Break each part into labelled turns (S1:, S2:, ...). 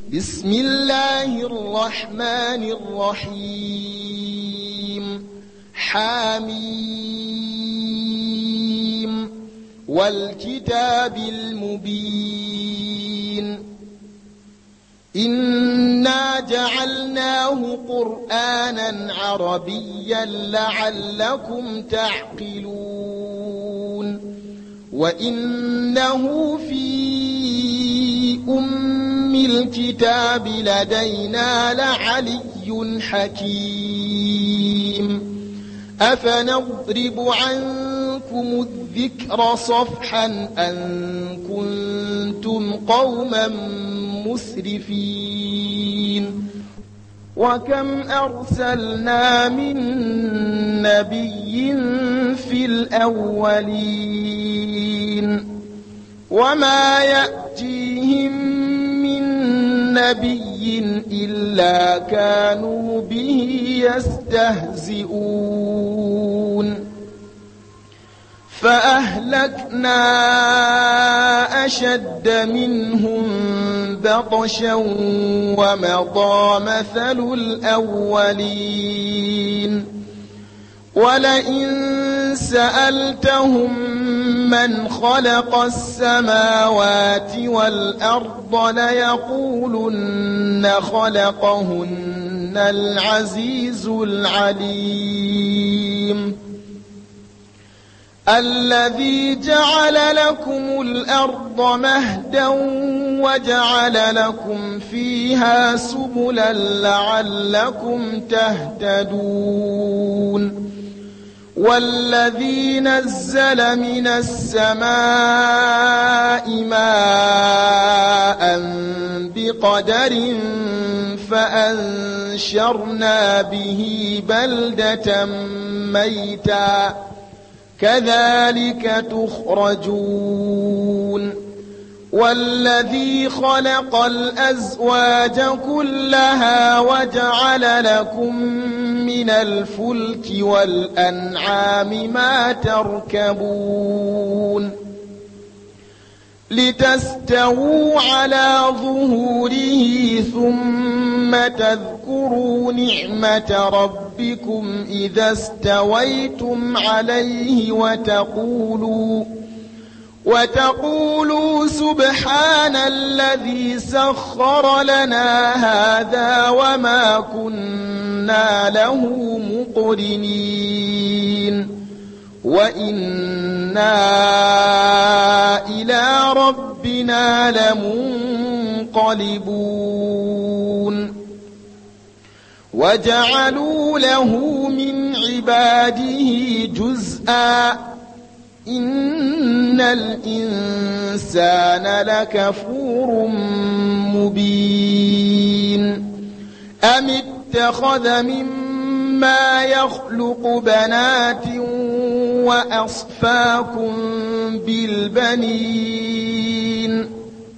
S1: بسم الله الرحمن الرحيم حميم والكتاب المبين إنا جعلناه قرآنا عربيا لعلكم تعقلون وإنه في الكتاب لدينا لعلي حكيم أفنضرب عنكم الذكر صفحا أن كنتم قوما مسرفين وكم أرسلنا من نبي في الأولين وما يأتيهم نبي إلا كانوا به يستهزئون فأهلكنا أشد منهم بطشا ومضى مثل الأولين ولئن سألتهم من خلق السماوات والأرض ليقولن خلقهن العزيز العليم الذي جعل لكم الأرض مهدا وجعل لكم فيها سبلا لعلكم تهتدون والذي نزل من السماء ماء بقدر فأنشرنا به بلدة ميتا كذلك تخرجون والذي خلق الأزواج كلها وجعل لكم من الفلك والأنعام ما تركبون لتستووا على ظهوره ثم تذكروا نعمة ربكم إذا استويتم عليه وتقولوا سبحان الذي سخر لنا هذا وما كنا له مقرنين وإنا إلى ربنا لمنقلبون وجعلوا له من عباده جزءا إن الإنسان لكفور مبين أم اتخذ مما يخلق بنات وأصفاكم بالبنين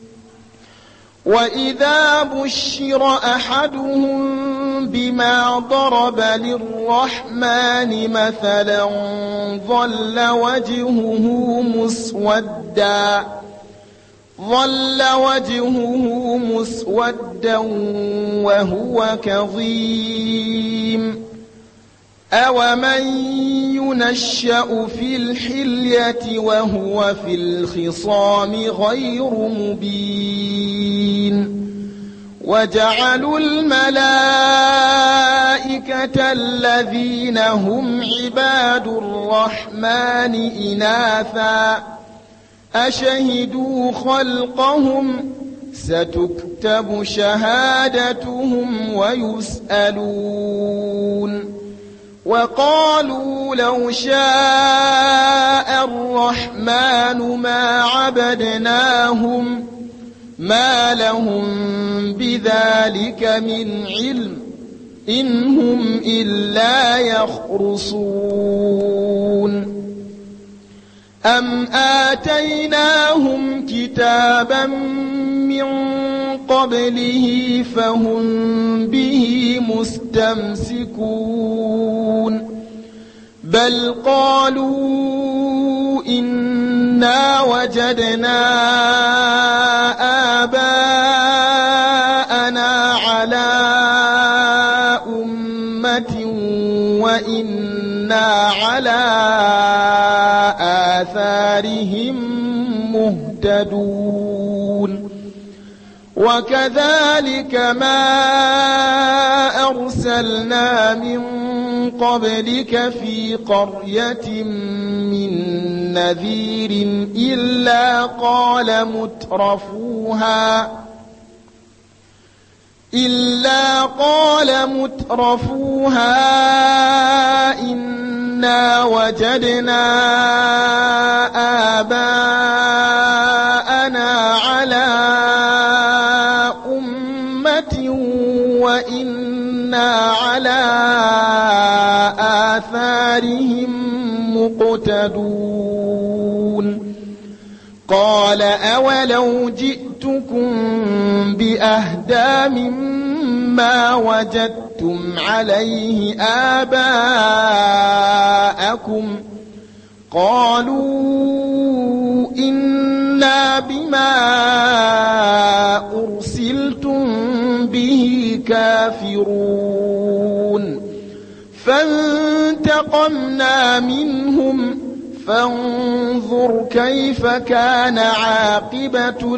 S1: وإذا بشر أحدهم بما ضرب للرحمن مثلا ظل وجهه مسودا وهو كظيم أومن ينشأ في الحلية وهو في الخصام غير مبين وجعلوا الملائكة الذين هم عباد الرحمن إناثا أشهدوا خلقهم ستكتب شهادتهم ويسألون وقالوا لو شاء الرحمن ما عبدناهم ما لهم بذلك من علم إن هم إلا يخرصون أم آتيناهم كتابا من قبله فهم به مستمسكون بل قالوا إنا وجدنا آباءنا وجعلنا على أمة وإنا على آثارهم مهتدون وكذلك ما أرسلنا من قبلك في قرية من نذير إلا قال مترفوها إنا وجدنا آباءنا على أمة وإنا على آثارهم مقتدون قال أولو جئتكم بأهدى مما وجدتم عليه آباءكم قالوا إنا بما أرسلتم به كافرون فانتقمنا منهم فانظر كيف كان عاقبة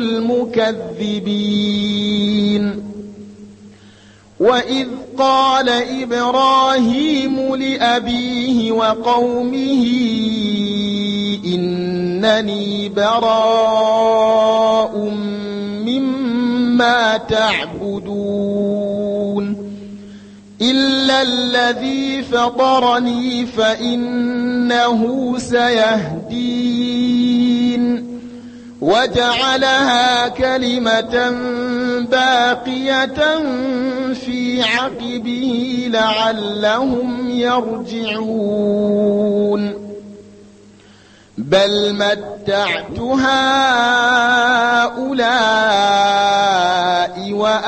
S1: المكذبين وإذ قال إبراهيم لأبيه وقومه إنني براء مما تعبدون إلا الذي فطرني فإنه سيهدين وجعلها كلمة باقية في عقبه لعلهم يرجعون بل متعت هؤلاء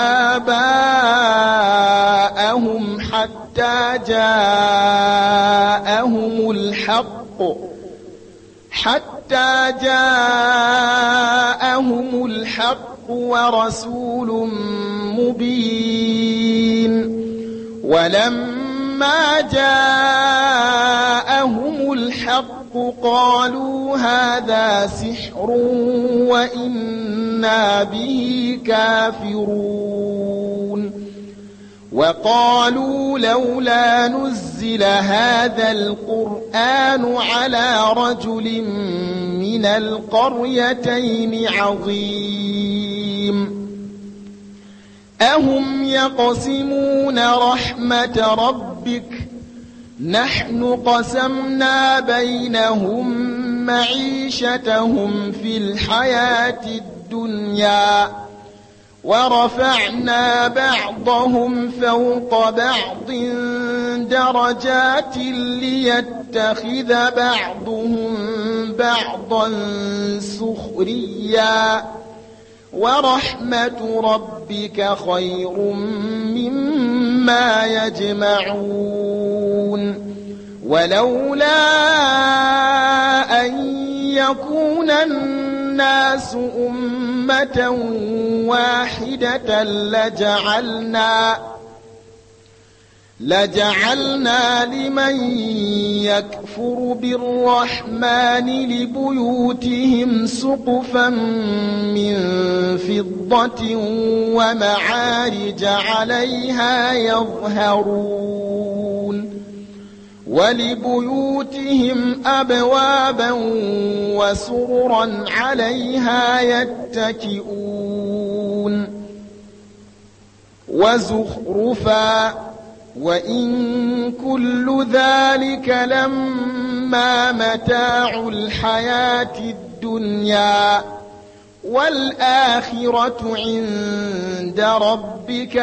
S1: وآباءهم حتى جاءهم الحق ورسول مبين ولما جاءهم الحق قالوا هذا سحر وإنا به كافرون وقالوا لولا نزل هذا القرآن على رجل من القريتين عظيم أهم يقسمون رحمة ربك نحن قسمنا بينهم معيشتهم في الحياة الدنيا ورفعنا بعضهم فوق بعض درجات ليتخذ بعضهم بعضا سخريا ورحمة ربك خير مما يجمعون ولولا أن يكون الناس أمة واحدة لجعلنا لمن يكفر بالرحمن لبيوتهم سقفا من فضة ومعارج عليها يظهرون ولبيوتهم أبوابا وسررا عليها يتكئون وزخرفا وإن كل ذلك لما متاع الحياة الدنيا والآخرة عند ربك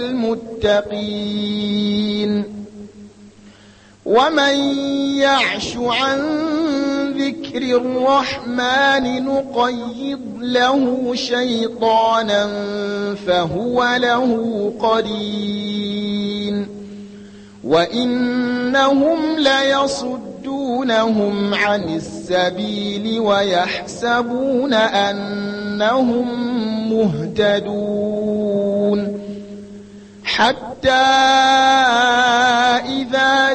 S1: للمتقين ومن يعش عن ذكر الرحمن نقيض له شيطانا فهو له قرين وإنهم ليصدونهم عن السبيل ويحسبون أنهم مهتدون حتى إذا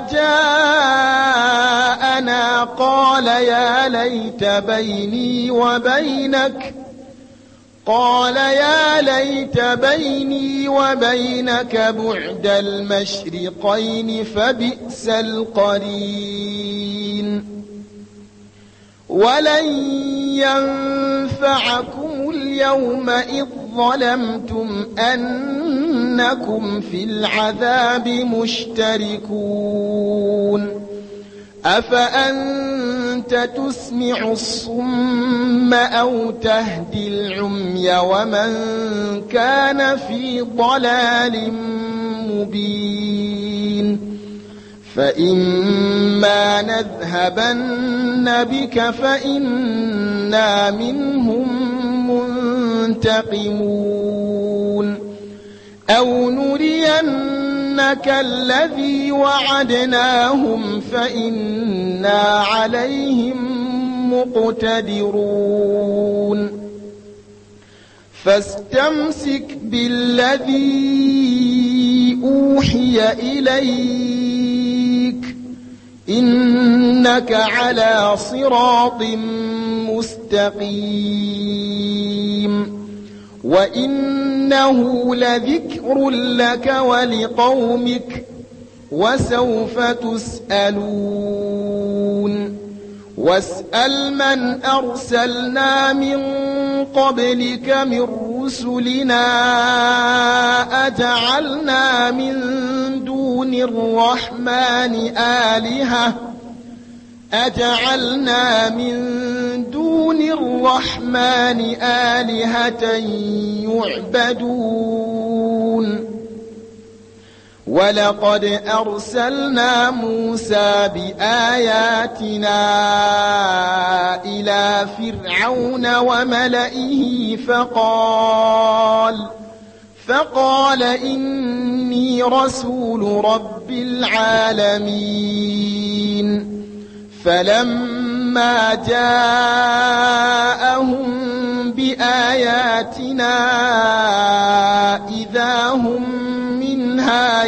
S1: جاءنا قال يا ليت بيني وبينك بعد المشرقين فبئس القرين ولن ينفعكم اليوم إذ ظلمتم أنكم في العذاب مشتركون أفأنت تسمع الصم أو تهدي العمي ومن كان في ضلال مبين فإما نذهبن بك فإنا منهم منتقمون أو نرينك الذي وعدناهم فإنا عليهم مقتدرون فاستمسك بالذي أوحي إليك إنك على صراط مستقيم وإنه لذكر لك ولقومك وسوف تسألون واسأل من أرسلنا من قبلك من رسلنا أجعلنا من دون الرحمن آلهة يعبدون ولقد أرسلنا موسى بآياتنا إلى فرعون وملئه فقال إني رسول رب العالمين فلما جاءهم بآياتنا إذا هم منها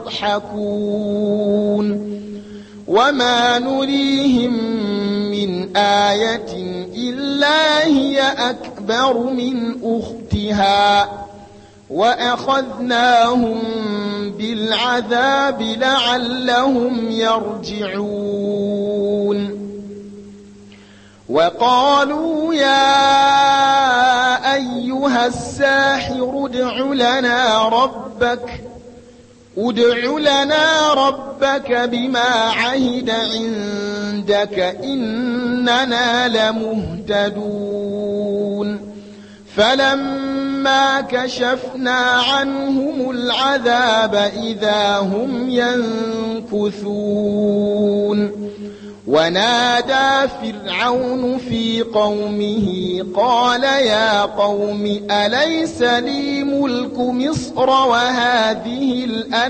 S1: يضحكون وما نريهم من آية إلا هي أكبر من أختها وأخذناهم بالعذاب لعلهم يرجعون وقالوا يا أيها الساحر ادع لنا ربك بما عهد عندك إننا لمهتدون فلما كشفنا عنهم العذاب إذا هم ينكثون ونادى فرعون في قومه قال يا قوم أليس لي ملك مصر وهذه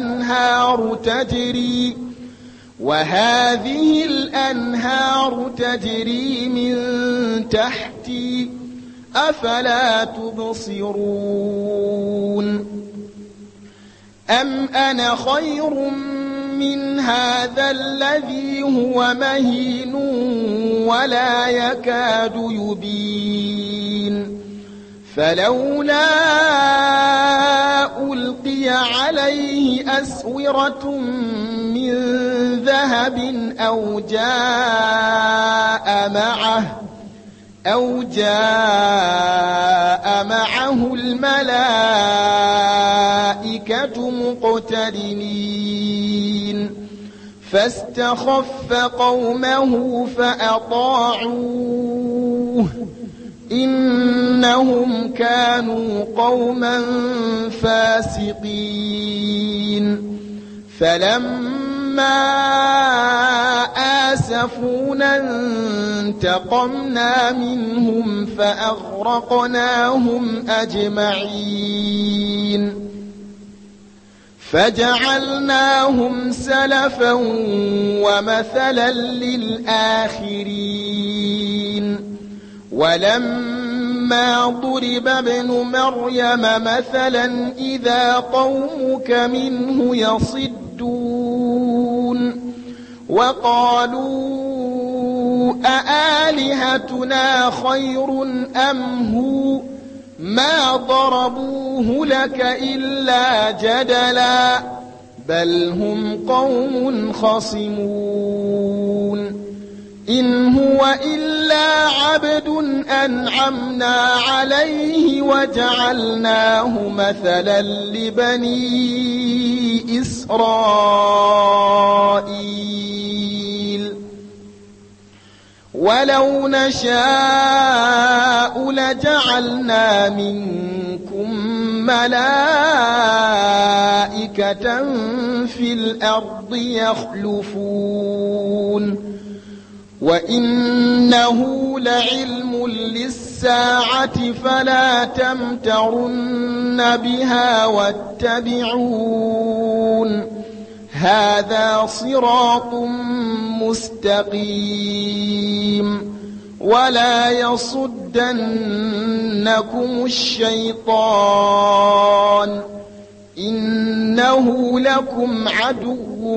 S1: الأنهار تجري من تحتي أفلا تبصرون أم أنا خير من هذا الذي هو مهين ولا يكاد يبين فلولا ألقي عليه أسورة من ذهب أو جاء معه الملائكة مقترنين فاستخف قومه فأطاعوه إنهم كانوا قوما فاسقين فلما آسفونا انتقمنا منهم فأغرقناهم أجمعين فجعلناهم سلفا ومثلا للآخرين ولما ولما ضرب ابن مريم مثلا إذا قومك منه يصدون وقالوا أآلهتنا خير أم هو ما ضربوه لك إلا جدلا بل هم قوم خصمون إن هو إلا عبد أنعمنا عليه وجعلناه مثلا لبني إسرائيل ولو نشاء لجعلنا منكم ملائكة في الأرض يخلفون وإنه لعلم للساعة فلا تمترن بها واتبعون هذا صراط مستقيم ولا يصدنكم الشيطان إنه لكم عدو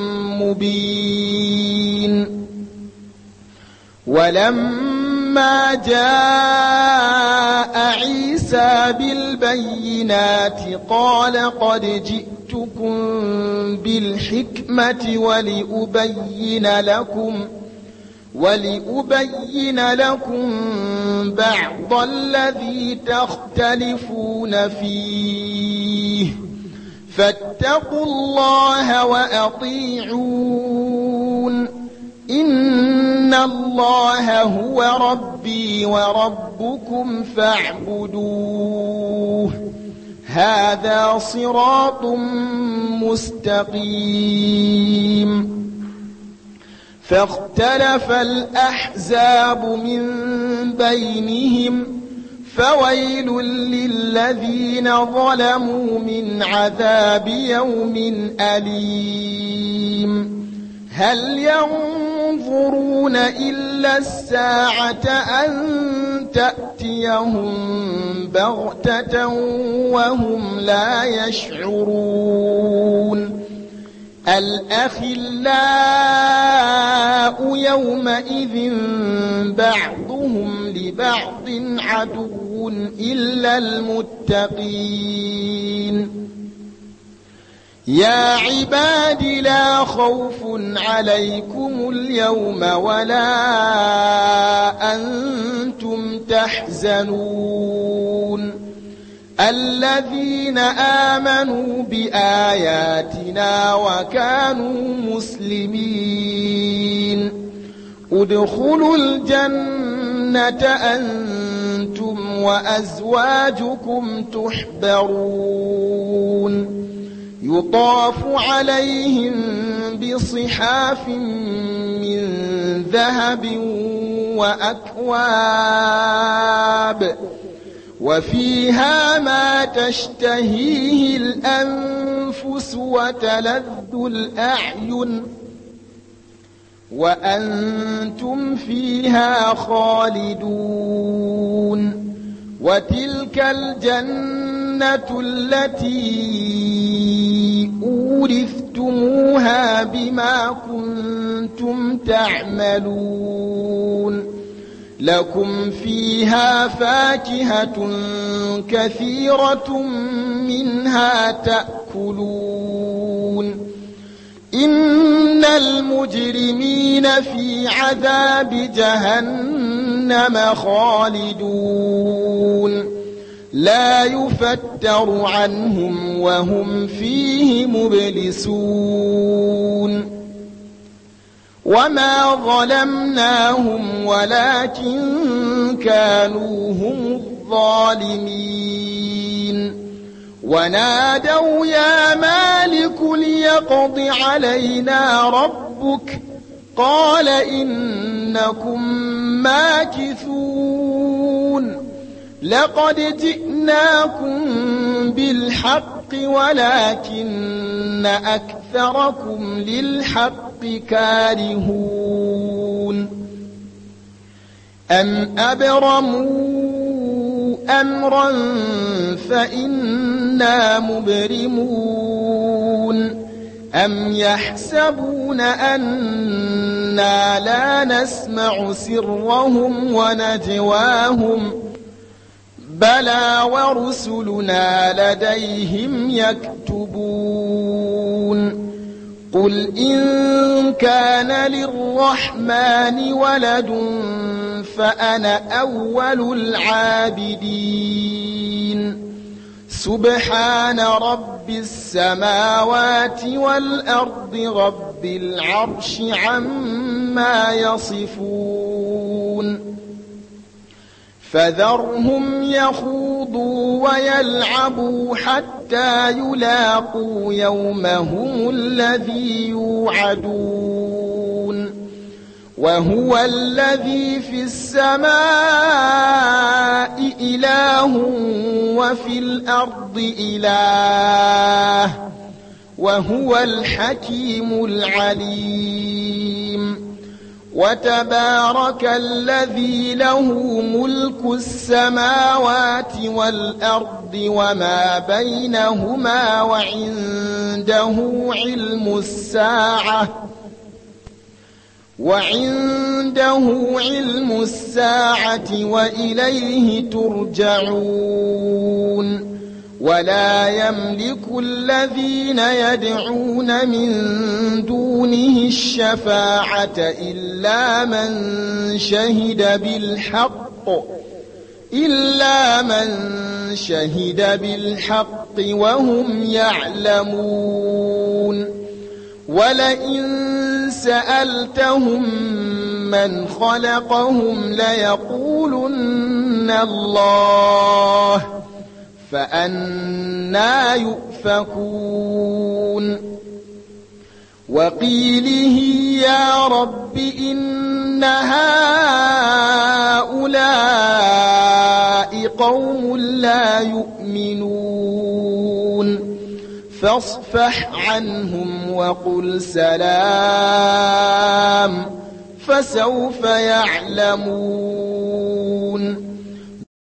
S1: مبين ولما جاء عيسى بالبينات قال قد جئتكم بالحكمة ولأبين لكم بعض الذي تختلفون فيه فاتقوا الله وأطيعون إن الله هو ربي وربكم فاعبدوه هذا صراط مستقيم فاختلف الأحزاب من بينهم فويل للذين ظلموا من عذاب يوم أليم هل ينظرون إلا الساعة أن تأتيهم بغتة وهم لا يشعرون الأخلاء يومئذ بعضهم لبعض عدو إلا المتقين يا عباد لا خوف عليكم اليوم ولا أنتم تحزنون الذين آمنوا بآياتنا وكانوا مسلمين ادخلوا الجنة أنتم وأزواجكم تحبرون يطاف عليهم بصحاف من ذهب وأكواب وفيها ما تشتهيه الأنفس وتلذ الأعين وأنتم فيها خالدون وتلك الجنة التي أورثتموها بما كنتم تعملون لكم فيها فاكهة كثيرة منها تأكلون إن المجرمين في عذاب جهنم خالدون لا يفتر عنهم وهم فيه مبلسون وما ظلمناهم ولكن كانوا هم الظالمين ونادوا يا مالك ليقض علينا ربك قال إنكم ماكثون لقد جئناكم بالحق ولكن أكثركم للحق كارهون أم أبرموا أمرا فإنا مبرمون أم يحسبون أنا لا نسمع سرهم ونجواهم بلى ورسلنا لديهم يكتبون قل إن كان للرحمن ولد فأنا أول العابدين سبحان رب السماوات والأرض رب العرش عما يصفون فذرهم يخوضوا ويلعبوا حتى يلاقوا يومهم الذي يوعدون وهو الذي في السماء إله وفي الأرض إله وهو الحكيم العليم وتبارك الذي له ملك السماوات والأرض وما بينهما وعنده علم الساعة وإليه ترجعون ولا يملك الذين يدعون من دونه الشفاعة إلا من شهد بالحق وهم يعلمون ولئن سألتهم من خلقهم ليقولن الله فأنى يؤفكون وقيله يا رب إن هؤلاء قوم لا يؤمنون فاصفح عنهم وقل سلام فسوف يعلمون